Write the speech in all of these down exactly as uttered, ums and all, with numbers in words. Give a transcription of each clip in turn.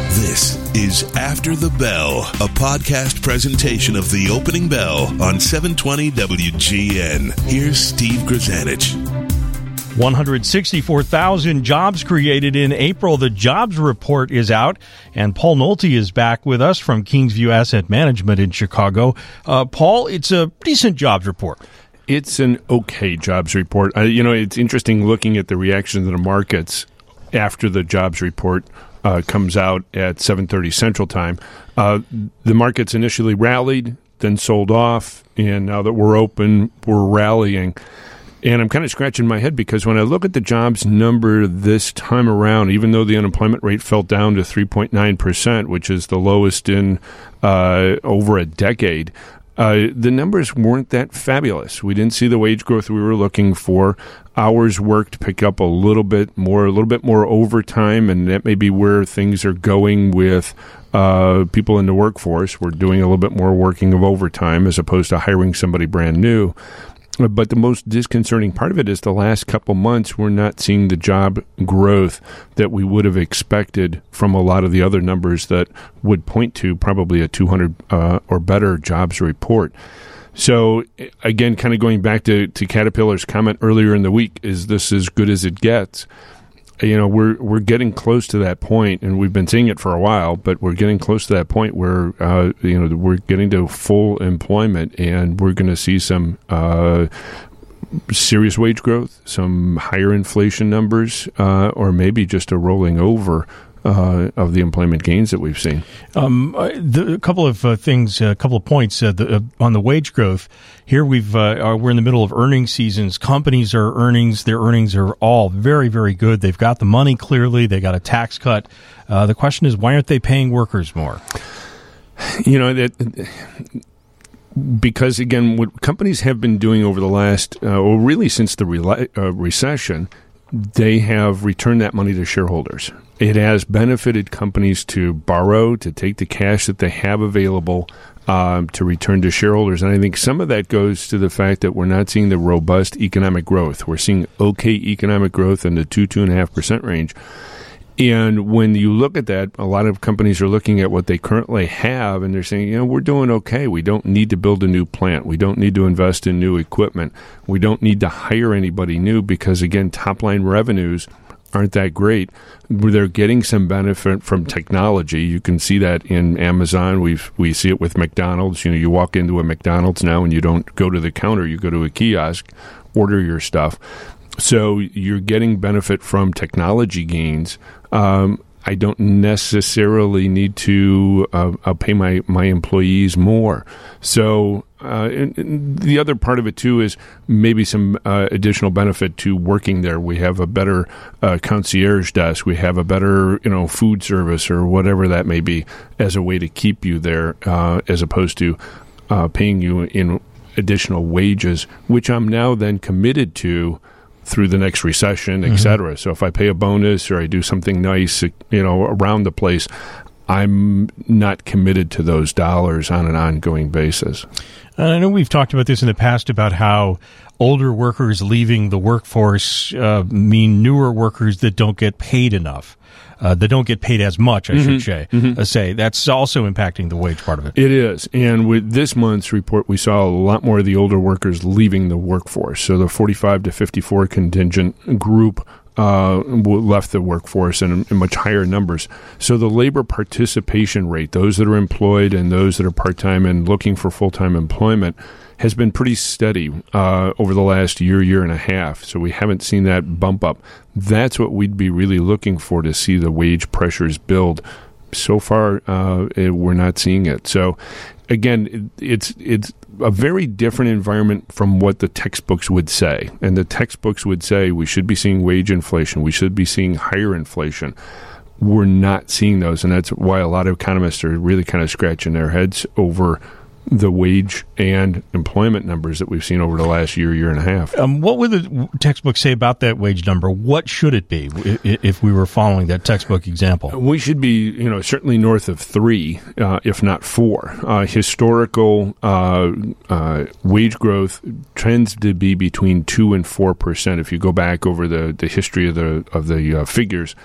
This is After the Bell, a podcast presentation of The Opening Bell on seven twenty W G N. Here's Steve Grzanich. one hundred sixty-four thousand jobs created in April. The jobs report is out, and Paul Nolte is back with us from Kingsview Asset Management in Chicago. Uh, Paul, it's a decent jobs report. It's an okay jobs report. Uh, you know, it's interesting looking at the reaction of the markets after the jobs report uh, comes out at seven thirty Central Time. Uh, the markets initially rallied, then sold off, and now that we're open, we're rallying. And I'm kind of scratching my head because when I look at the jobs number this time around, even though the unemployment rate fell down to three point nine percent, which is the lowest in uh, over a decade, uh, the numbers weren't that fabulous. We didn't see the wage growth we were looking for. Hours worked pick up a little bit more, a little bit more overtime, and that may be where things are going with uh, people in the workforce. We're doing a little bit more working of overtime as opposed to hiring somebody brand new. But the most disconcerting part of it is the last couple months, we're not seeing the job growth that we would have expected from a lot of the other numbers that would point to probably a two hundred uh, or better jobs report. So, again, kind of going back to, to Caterpillar's comment earlier in the week, is this as good as it gets? You know, we're we're getting close to that point, and we've been seeing it for a while, but we're getting close to that point where, uh, you know, we're getting to full employment, and we're going to see some uh, serious wage growth, some higher inflation numbers, uh, or maybe just a rolling over Uh, of the employment gains that we've seen. Um, the, a couple of uh, things, a couple of points uh, the, uh, on the wage growth. Here we've uh, are, we're in the middle of earnings seasons. Companies are earnings; their earnings are all very, very good. They've got the money clearly. They got a tax cut. Uh, the question is, why aren't they paying workers more? You know that. Because, again, what companies have been doing over the last, uh, or really since the re- uh, recession, they have returned that money to shareholders. It has benefited companies to borrow, to take the cash that they have available um, to return to shareholders. And I think some of that goes to the fact that we're not seeing the robust economic growth. We're seeing okay economic growth in the two, two and a half percent range. And when you look at that, a lot of companies are looking at what they currently have, and they're saying, you know, we're doing okay. We don't need to build a new plant. We don't need to invest in new equipment. We don't need to hire anybody new because, again, top-line revenues aren't that great. They're getting some benefit from technology. You can see that in Amazon. We we see it with McDonald's. You know, you walk into a McDonald's now and you don't go to the counter. You go to a kiosk, order your stuff. So you're getting benefit from technology gains. Um, I don't necessarily need to uh, I'll pay my, my employees more. So uh, and, and the other part of it, too, is maybe some uh, additional benefit to working there. We have a better uh, concierge desk. We have a better, you know, food service or whatever that may be as a way to keep you there uh, as opposed to uh, paying you in additional wages, which I'm now then committed to through the next recession, et cetera. Mm-hmm. So if I pay a bonus or I do something nice, you know, around the place, I'm not committed to those dollars on an ongoing basis. And I know we've talked about this in the past about how older workers leaving the workforce uh, mean newer workers that don't get paid enough. Uh, that don't get paid as much, I mm-hmm. should say. Mm-hmm. Uh, say. That's also impacting the wage part of it. It is. And with this month's report, we saw a lot more of the older workers leaving the workforce. So the forty-five to fifty-four contingent group uh, left the workforce in, in much higher numbers. So the labor participation rate, those that are employed and those that are part-time and looking for full-time employment, has been pretty steady uh, over the last year, year and a half. So we haven't seen that bump up. That's what we'd be really looking for to see the wage pressures build. So far, uh, it, we're not seeing it. So, again, it, it's it's a very different environment from what the textbooks would say. And the textbooks would say we should be seeing wage inflation. We should be seeing higher inflation. We're not seeing those, and that's why a lot of economists are really kind of scratching their heads over the wage and employment numbers that we've seen over the last year, year and a half. Um, what would the textbook say about that wage number? What should it be if we were following that textbook example? We should be, you know, certainly north of three, uh, if not four. Uh, historical uh, uh, wage growth tends to be between two and four percent. If you go back over the, the history of the of the uh, figures,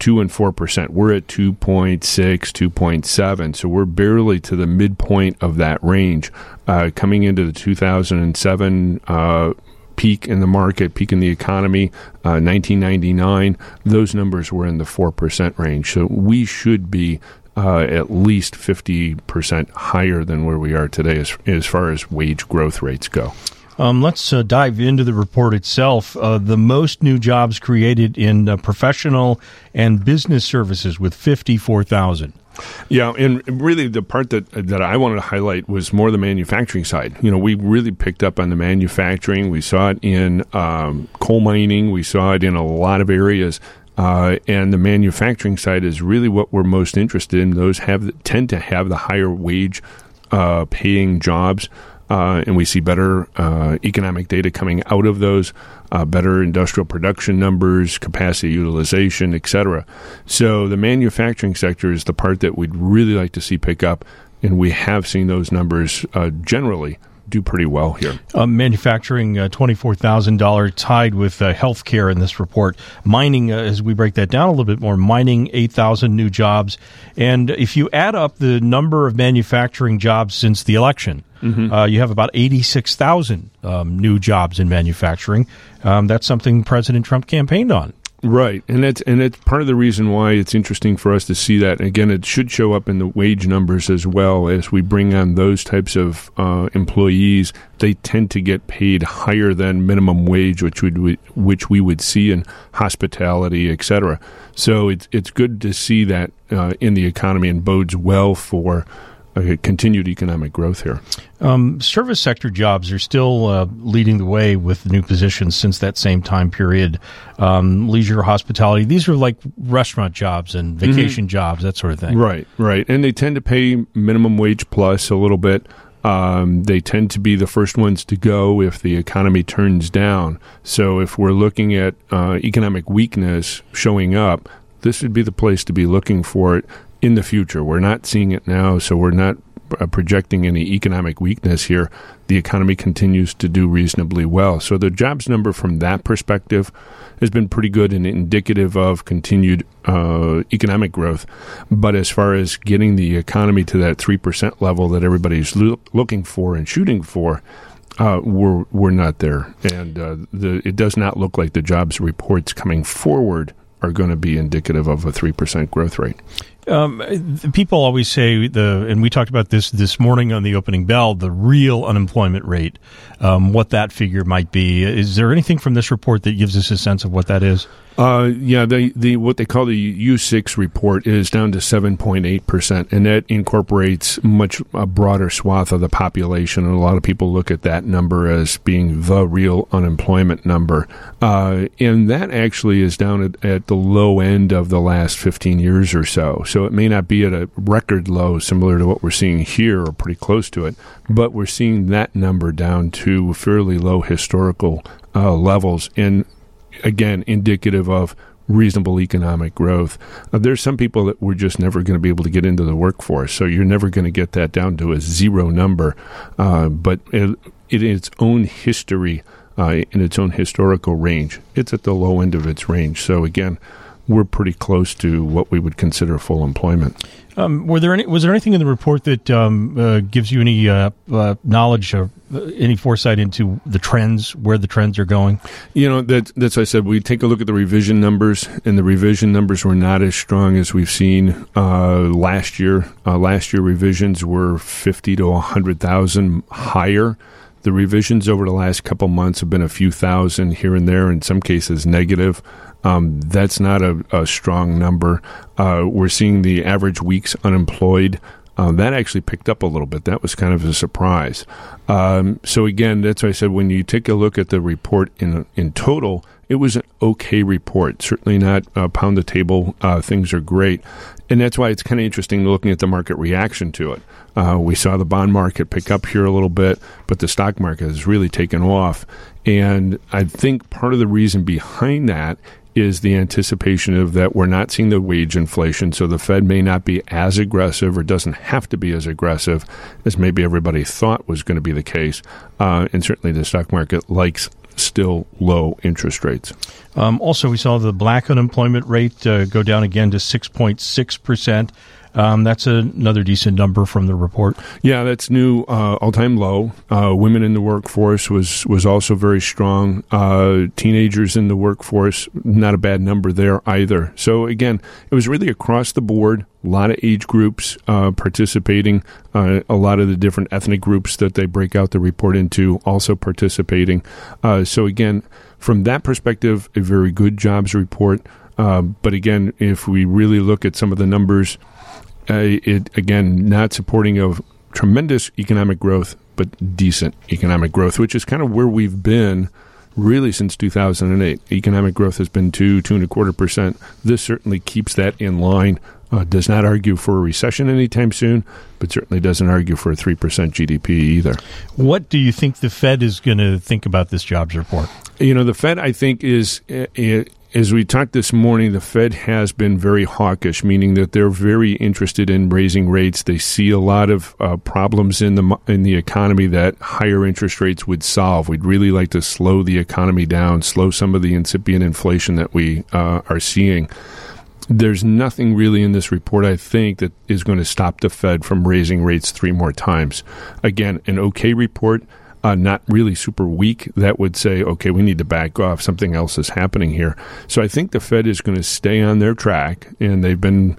two and four percent. We're at two point six, two point seven, so we're barely to the midpoint of that range. Uh, coming into the two thousand seven uh, peak in the market, peak in the economy, uh, nineteen ninety-nine, those numbers were in the four percent range. So we should be uh, at least fifty percent higher than where we are today as, as far as wage growth rates go. Um, let's uh, dive into the report itself. Uh, the most new jobs created in uh, professional and business services with fifty-four thousand. Yeah, and really the part that that I wanted to highlight was more the manufacturing side. You know, we really picked up on the manufacturing. We saw it in um, coal mining. We saw it in a lot of areas. Uh, and the manufacturing side is really what we're most interested in. Those have tend to have the higher wage uh, paying jobs. Uh, and we see better uh, economic data coming out of those, uh, better industrial production numbers, capacity utilization, et cetera. So the manufacturing sector is the part that we'd really like to see pick up, and we have seen those numbers uh, generally do pretty well here. Uh, manufacturing, uh, twenty-four thousand dollars, tied with uh, healthcare in this report. Mining, uh, as we break that down a little bit more, mining, eight thousand new jobs. And if you add up the number of manufacturing jobs since the election, mm-hmm. uh, you have about eighty-six thousand um, new jobs in manufacturing. Um, that's something President Trump campaigned on. Right, and that's and it's part of the reason why it's interesting for us to see that. Again, it should show up in the wage numbers as well as we bring on those types of uh, employees. They tend to get paid higher than minimum wage, which would which we would see in hospitality, et cetera. So it's it's good to see that uh, in the economy and bodes well for Uh, continued economic growth here. Um, service sector jobs are still uh, leading the way with new positions since that same time period. Um, leisure, hospitality, these are like restaurant jobs and vacation mm-hmm. jobs, that sort of thing. Right, right. And they tend to pay minimum wage plus a little bit. Um, they tend to be the first ones to go if the economy turns down. So if we're looking at uh, economic weakness showing up, this would be the place to be looking for it in the future. We're not seeing it now, so we're not uh, projecting any economic weakness here. The economy continues to do reasonably well. So the jobs number from that perspective has been pretty good and indicative of continued uh, economic growth. But as far as getting the economy to that three percent level that everybody's lo- looking for and shooting for, uh, we're we're not there. And uh, the, it does not look like the jobs reports coming forward are going to be indicative of a three percent growth rate. Um, people always say, the, and we talked about this this morning on the opening bell, the real unemployment rate, um, what that figure might be. Is there anything from this report that gives us a sense of what that is? Uh, yeah, the, the what they call the U six report is down to seven point eight percent, and that incorporates much a broader swath of the population, and a lot of people look at that number as being the real unemployment number. Uh, and that actually is down at, at the low end of the last fifteen years or so. So it may not be at a record low similar to what we're seeing here or pretty close to it, but we're seeing that number down to fairly low historical uh, levels, and again, indicative of reasonable economic growth. Uh, there's some people that we're just never going to be able to get into the workforce, so you're never going to get that down to a zero number. Uh, but it, in its own history, uh, in its own historical range, it's at the low end of its range. So again, we're pretty close to what we would consider full employment. Um, were there any, was there anything in the report that um, uh, gives you any uh, uh, knowledge or uh, any foresight into the trends, where the trends are going? You know, that, that's what I said. We take a look at the revision numbers, and the revision numbers were not as strong as we've seen uh, last year. Uh, last year, revisions were fifty to one hundred thousand higher. The revisions over the last couple months have been a few thousand here and there, in some cases negative. Um, that's not a, a strong number. Uh, we're seeing the average weeks unemployed. Uh, that actually picked up a little bit. That was kind of a surprise. Um, so again, that's why I said when you take a look at the report in in total, it was an okay report. Certainly not uh, pound the table. Uh, things are great. And that's why it's kind of interesting looking at the market reaction to it. Uh, we saw the bond market pick up here a little bit, but the stock market has really taken off. And I think part of the reason behind that is the anticipation of that we're not seeing the wage inflation, so the Fed may not be as aggressive or doesn't have to be as aggressive as maybe everybody thought was going to be the case. Uh, and certainly the stock market likes still low interest rates. Um, also, we saw the black unemployment rate uh, go down again to six point six percent. Um, that's a, another decent number from the report. Yeah, that's new, uh, all-time low. Uh, women in the workforce was, was also very strong. Uh, teenagers in the workforce, not a bad number there either. So, again, it was really across the board, a lot of age groups uh, participating, uh, a lot of the different ethnic groups that they break out the report into also participating. Uh, so, again, from that perspective, a very good jobs report. Uh, but, again, if we really look at some of the numbers, Uh, it again, not supporting of tremendous economic growth, but decent economic growth, which is kind of where we've been really since two thousand eight. Economic growth has been two, two and a quarter percent. This certainly keeps that in line. Uh, does not argue for a recession anytime soon, but certainly doesn't argue for a three percent G D P either. What do you think the Fed is going to think about this jobs report? You know, the Fed, I think, is... Uh, As we talked this morning, the Fed has been very hawkish, meaning that they're very interested in raising rates. They see a lot of uh, problems in the in the economy that higher interest rates would solve. We'd really like to slow the economy down, slow some of the incipient inflation that we uh, are seeing. There's nothing really in this report, I think, that is going to stop the Fed from raising rates three more times. Again, an okay report. Uh, not really super weak, that would say, okay, we need to back off. Something else is happening here. So I think the Fed is going to stay on their track, and they've been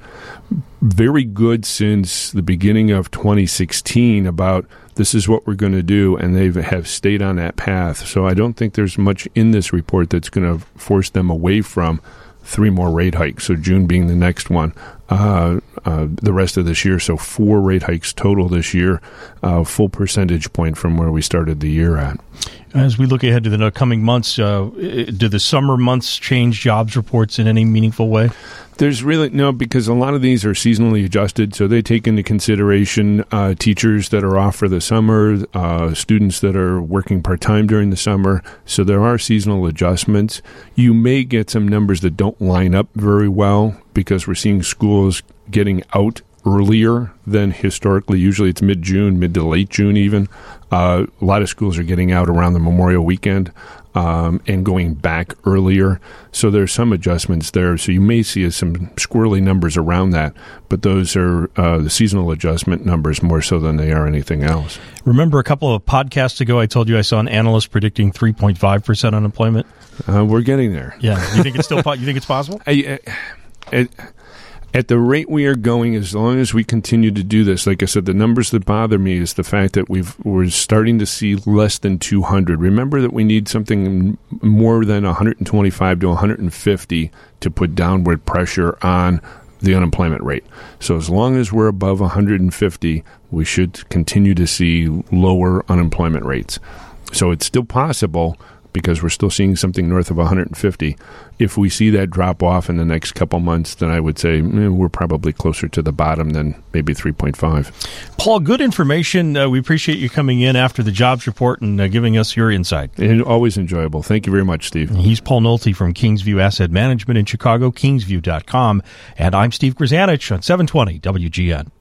very good since the beginning of twenty sixteen about this is what we're going to do, and they have stayed on that path. So I don't think there's much in this report that's going to force them away from three more rate hikes, so June being the next one, uh, uh, the rest of this year. So four rate hikes total this year, uh, full percentage point from where we started the year at. As we look ahead to the coming months, uh, do the summer months change jobs reports in any meaningful way? There's really no, because a lot of these are seasonally adjusted, so they take into consideration uh, teachers that are off for the summer, uh, students that are working part-time during the summer, so there are seasonal adjustments. You may get some numbers that don't line up very well because we're seeing schools getting out earlier than historically. Usually it's mid-June, mid to late June even. Uh, a lot of schools are getting out around the Memorial Weekend. Um, and going back earlier. So there's some adjustments there. So you may see some squirrely numbers around that, but those are uh, the seasonal adjustment numbers more so than they are anything else. Remember a couple of podcasts ago I told you I saw an analyst predicting three point five percent unemployment? Uh, we're getting there. Yeah. You think it's still po- you think it's possible? I, I, I, At the rate we are going, as long as we continue to do this, like I said, the numbers that bother me is the fact that we've, we're starting to see less than two hundred. Remember that we need something more than one hundred twenty-five to one hundred fifty to put downward pressure on the unemployment rate. So as long as we're above one hundred fifty, we should continue to see lower unemployment rates. So it's still possible, because we're still seeing something north of one hundred fifty. If we see that drop off in the next couple months, then I would say eh, we're probably closer to the bottom than maybe three point five. Paul, good information. Uh, we appreciate you coming in after the jobs report and uh, giving us your insight. And always enjoyable. Thank you very much, Steve. He's Paul Nolte from Kingsview Asset Management in Chicago, kingsview dot com. And I'm Steve Grzanich on seven twenty W G N.